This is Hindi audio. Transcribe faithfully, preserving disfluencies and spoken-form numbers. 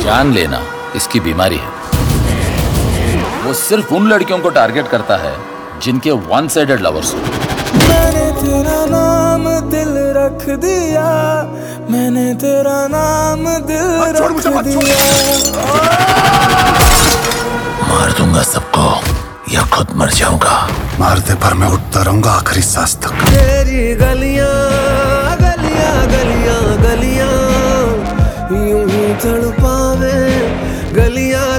जान लेना इसकी बीमारी है। वो सिर्फ उन लड़कियों को टारगेट करता है जिनके वन साइडेड लवर्स हो। मैंने तेरा नाम दिल रख दिया, मैंने तेरा नाम दिल रख दिया। मार दूंगा सबको या खुद मर जाऊंगा। मारते पर मैं उठता रहूंगा आखिरी सांस तक। तेरी गलियां गलियां गलियां गलियां यूं ही तड़पावे, गलियां